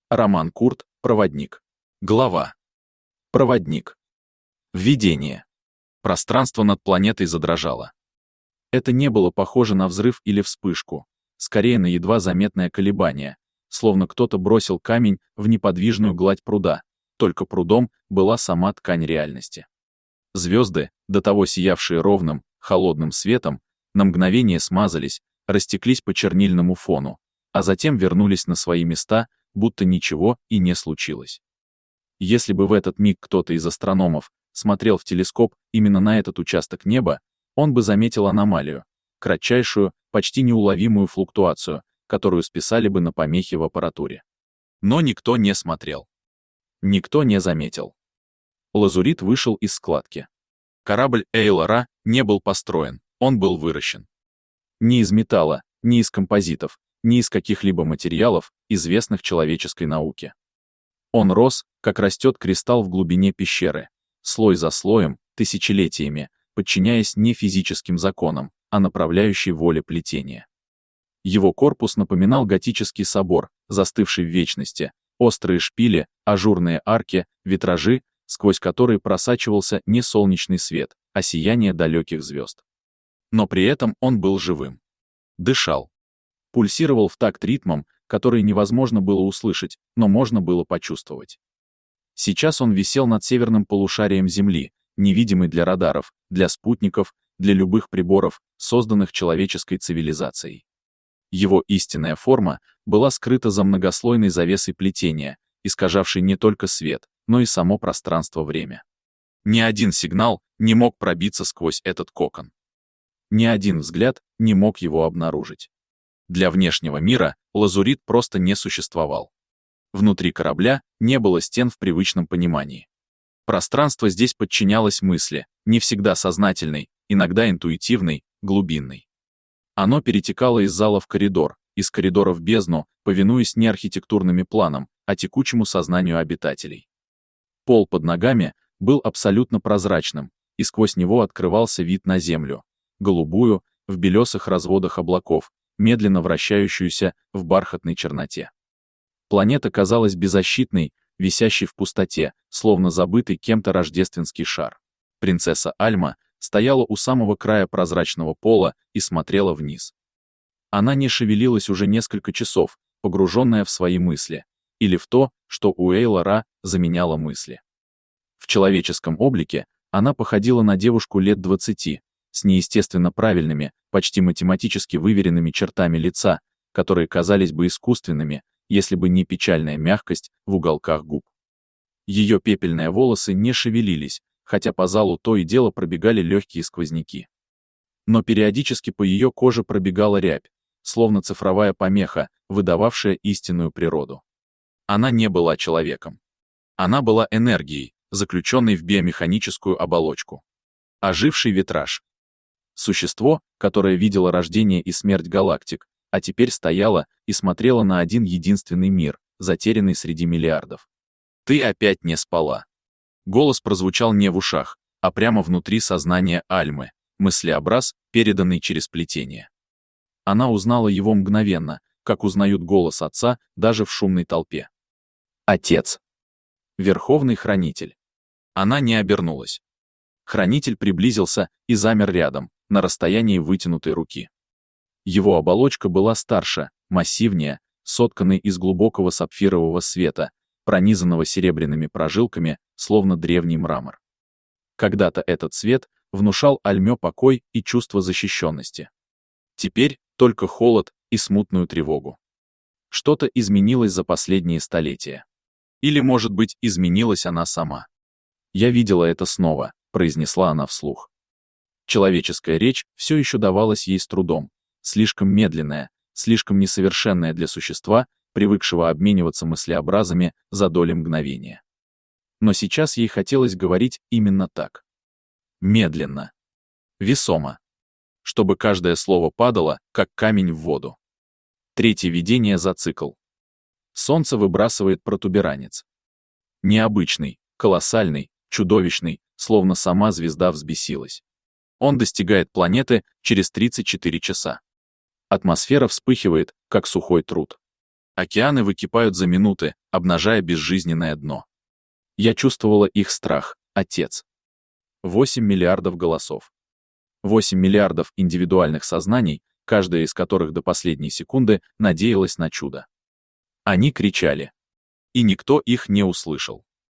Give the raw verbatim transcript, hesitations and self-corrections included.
Роман Курт, проводник. Глава. Проводник. Введение. Пространство над планетой задрожало. Это не было похоже на взрыв или вспышку, скорее на едва заметное колебание, словно кто-то бросил камень в неподвижную гладь пруда, только прудом была сама ткань реальности. Звезды, до того сиявшие ровным, холодным светом, на мгновение смазались, растеклись по чернильному фону, а затем вернулись на свои места, будто ничего и не случилось. Если бы в этот миг кто-то из астрономов смотрел в телескоп именно на этот участок неба, он бы заметил аномалию, кратчайшую, почти неуловимую флуктуацию, которую списали бы на помехи в аппаратуре. Но никто не смотрел. Никто не заметил. Лазурит вышел из складки. Корабль Эйла-Ра не был построен, он был выращен. Ни из металла, ни из композитов, ни из каких-либо материалов, известных человеческой науке. Он рос, как растет кристалл в глубине пещеры, слой за слоем, тысячелетиями, подчиняясь не физическим законам, а направляющей воле плетения. Его корпус напоминал готический собор, застывший в вечности, острые шпили, ажурные арки, витражи, сквозь которые просачивался не солнечный свет, а сияние далеких звезд. Но при этом он был живым. Дышал. Пульсировал в такт ритмом, который невозможно было услышать, но можно было почувствовать. Сейчас он висел над северным полушарием Земли, невидимый для радаров, для спутников, для любых приборов, созданных человеческой цивилизацией. Его истинная форма была скрыта за многослойной завесой плетения, искажавшей не только свет, но и само пространство-время. Ни один сигнал не мог пробиться сквозь этот кокон. Ни один взгляд не мог его обнаружить. Для внешнего мира лазурит просто не существовал. Внутри корабля не было стен в привычном понимании. Пространство здесь подчинялось мысли, не всегда сознательной, иногда интуитивной, глубинной. Оно перетекало из зала в коридор, из коридора в бездну, повинуясь не архитектурными планам, а текучему сознанию обитателей. Пол под ногами был абсолютно прозрачным, и сквозь него открывался вид на Землю, голубую, в белесых разводах облаков, медленно вращающуюся в бархатной черноте. Планета казалась беззащитной, висящей в пустоте, словно забытый кем-то рождественский шар. Принцесса Альма стояла у самого края прозрачного пола и смотрела вниз. Она не шевелилась уже несколько часов, погруженная в свои мысли, или в то, что у Эйла-Ра заменяло мысли. В человеческом облике она походила на девушку лет двадцати, с неестественно правильными, почти математически выверенными чертами лица, которые казались бы искусственными, если бы не печальная мягкость в уголках губ. Ее пепельные волосы не шевелились, хотя по залу то и дело пробегали легкие сквозняки. Но периодически по ее коже пробегала рябь, словно цифровая помеха, выдававшая истинную природу. Она не была человеком. Она была энергией, заключенной в биомеханическую оболочку. Оживший витраж. Существо, которое видело рождение и смерть галактик, а теперь стояло и смотрело на один единственный мир, затерянный среди миллиардов. «Ты опять не спала». Голос прозвучал не в ушах, а прямо внутри сознания Альмы, мыслеобраз, переданный через плетение. Она узнала его мгновенно, как узнают голос отца даже в шумной толпе. Отец. Верховный хранитель. Она не обернулась. Хранитель приблизился и замер рядом, на расстоянии вытянутой руки. Его оболочка была старше, массивнее, сотканной из глубокого сапфирового света, пронизанного серебряными прожилками, словно древний мрамор. Когда-то этот цвет внушал Альме покой и чувство защищенности. Теперь только холод и смутную тревогу. Что-то изменилось за последние столетия. Или, может быть, изменилась она сама. «Я видела это снова», — произнесла она вслух. Человеческая речь все еще давалась ей с трудом, слишком медленная, слишком несовершенная для существа, привыкшего обмениваться мыслеобразами за доли мгновения. Но сейчас ей хотелось говорить именно так. Медленно. Весомо. Чтобы каждое слово падало, как камень в воду. Третье видение за цикл. Солнце выбрасывает протуберанец. Необычный, колоссальный, чудовищный, словно сама звезда взбесилась. Он достигает планеты через тридцать четыре часа. Атмосфера вспыхивает, как сухой труд. Океаны выкипают за минуты, обнажая безжизненное дно. Я чувствовала их страх, Отец. Восемь миллиардов голосов. Восемь миллиардов индивидуальных сознаний, каждая из которых до последней секунды надеялась на чудо. Они кричали. И никто их не услышал.